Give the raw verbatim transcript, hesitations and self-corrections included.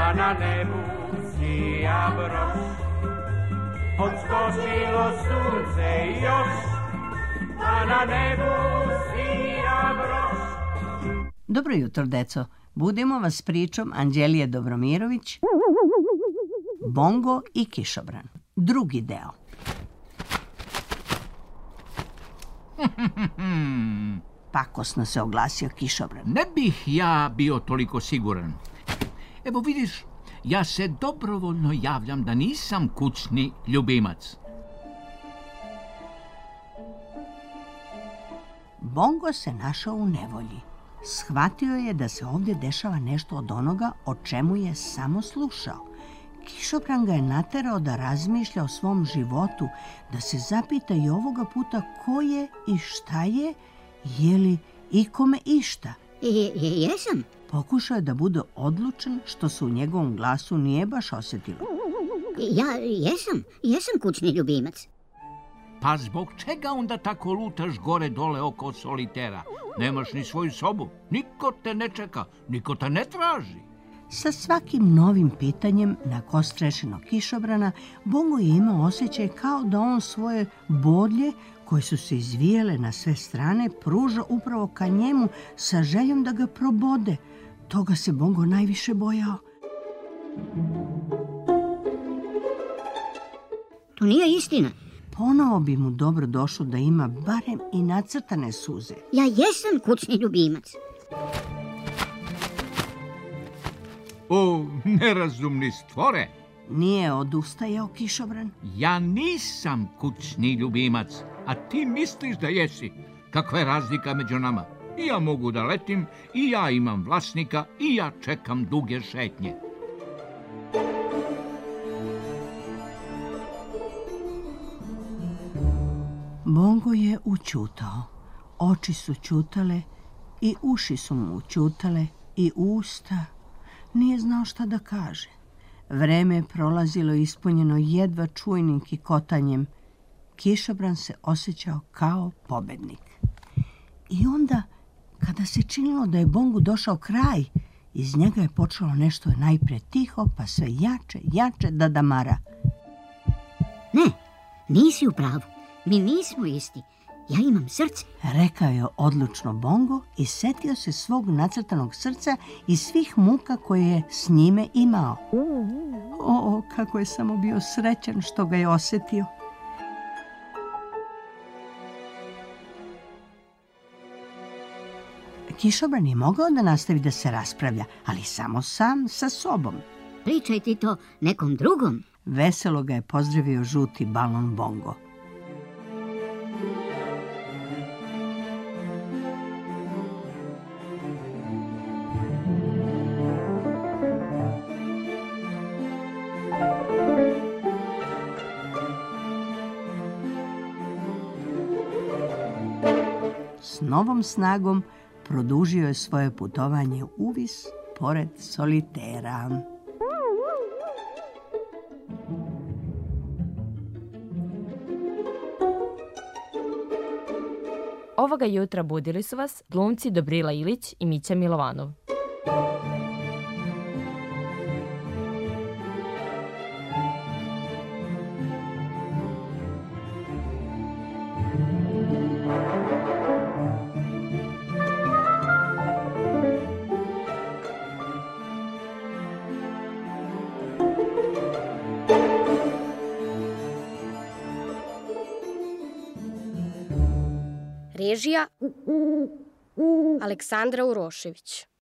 pa na nebu sija broš. Odskočilo sunce još, pa na nebu sija broš. Dobro jutro, deco. Budimo vas s pričom Anđelije Dobromirović, Bongo i kišobran. Drugi deo. Pakosno se oglasio kišobran. Ne bih ja bio toliko siguran. Evo vidiš, ja se dobrovoljno javljam da nisam kućni ljubimac. Bongo se našao u nevolji. Shvatio je da se ovdje dešava nešto od onoga o čemu je samo slušao. Kišobran ga je naterao da razmišlja o svom životu, da se zapita i ovoga puta ko je i šta je, je li ikome išta. Je, je, jesam. Pokušao je da bude odlučan, što se u njegovom glasu nije baš osjetilo. Ja jesam, jesam kućni ljubimac. Pa zbog čega onda tako lutaš gore dole oko solitera? Nemaš ni svoju sobu, niko te ne čeka, niko te ne traži. Sa svakim novim pitanjem na kost rešenog kišobrana, Bongo je imao osjećaj kao da on svoje bodlje, koje su se izvijele na sve strane, pruža upravo ka njemu sa željom da ga probode. Toga se Bongo najviše bojao. To nije istina. Ponovo bi mu dobro došlo da ima barem i nacrtane suze. Ja jesam kućni ljubimac. O, nerazumni stvore! Nije odustajao kišobran. Ja nisam kućni ljubimac, a ti misliš da jesi. Kakva je razlika među nama? I ja mogu da letim, i ja imam vlasnika, i ja čekam duge šetnje. Bongo je ućutao. Oči su ćutale i uši su mu ućutale i usta. Nije znao šta da kaže. Vreme je prolazilo ispunjeno jedva čujnim kikotanjem. Kišobran se osjećao kao pobednik. I onda, kada se činilo da je Bongu došao kraj, iz njega je počelo nešto najpre tiho, pa sve jače, jače da damara. Ne, nisi u pravu. Mi nismo isti. Ja imam srce. Rekao je odlučno Bongo i setio se svog nacrtanog srca i svih muka koje je s njime imao. O, kako je samo bio srećan što ga je osjetio. Kišobran je mogao da nastavi da se raspravlja, ali samo sam sa sobom. Pričaj ti to nekom drugom. Veselo ga je pozdravio žuti balon Bongo. S novom snagom produžio je svoje putovanje uvis pored solitera. Ovoga jutra budili su vas glumci Dobrila Ilić i Mića Milovanov. Režija Aleksandra Urošević.